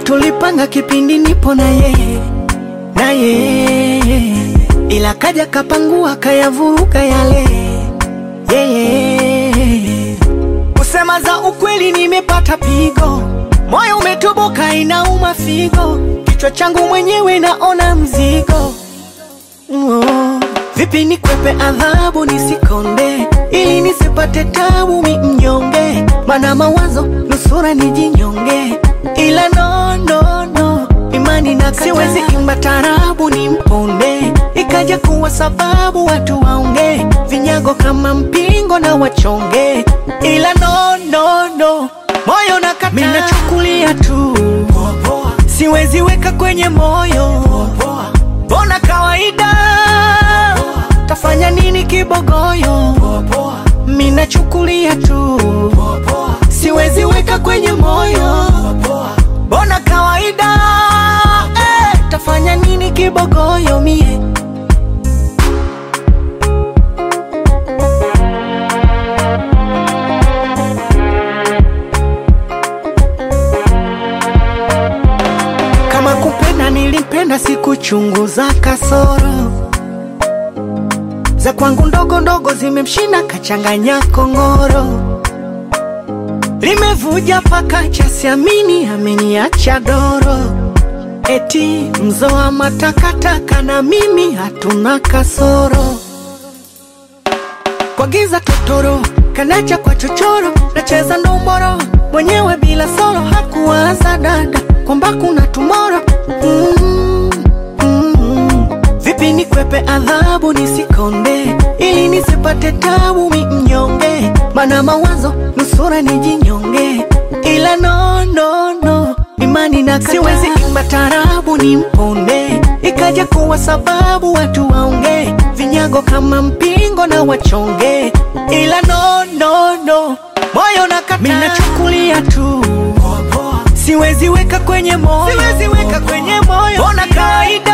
tulipanga kipindi nipo na yeye, ila kaja kapangua kayavuruga yale. Kusema za ukweli nimepata pigo, moyo umetoboka inauma figo, kichwa changu mwenyewe naona mzigo. Vipi nikwepe adhabu nisikonde, ili nisipate tabu mi mnyonge, mana mawazo nusura nijinyonge, ila no imani na kata. Siwezi imba tarabu ni mponde, ikaja kuwa sababu watu waonge, vinyago kama mpingo na wachonge, ila no moyo na kata. Mina chukulia tu, siwezi weka kwenye moyo, bona kawaida, tafanya nini kibogoyo. Mina chukulia tu, siwezi weka kwenye moyo, bona kawaida, tafanya nini kibogoyo mie. Kama kupenda nilipenda, sikuchunguza kasoro za kwangu ndogo ndogo, zimemshinda kachanganya kongoro, limevuja paka cha siamini, ameniacha doro. Eti mzoa matakataka na mimi hatuna kasoro, kwa giza totoro kanacha kwa chochoro, nacheza ndomboro mwenyewe bila soro. Hakuwaza dada kwamba kuna tomorrow. Vipi nikwepe adhabu nisikonde, ili nisipate tabu mi mnyonge, mana mawazo nusura nijinyonge, ila no imani na kata. Siwezi imba tarabu ni mponde, ikaja kuwa sababu watu waonge, vinyago kama mpingo na wachonge, ila no moyo na kata. Mina chukulia tu, siwezi weka kwenye moyo, bona kawaida,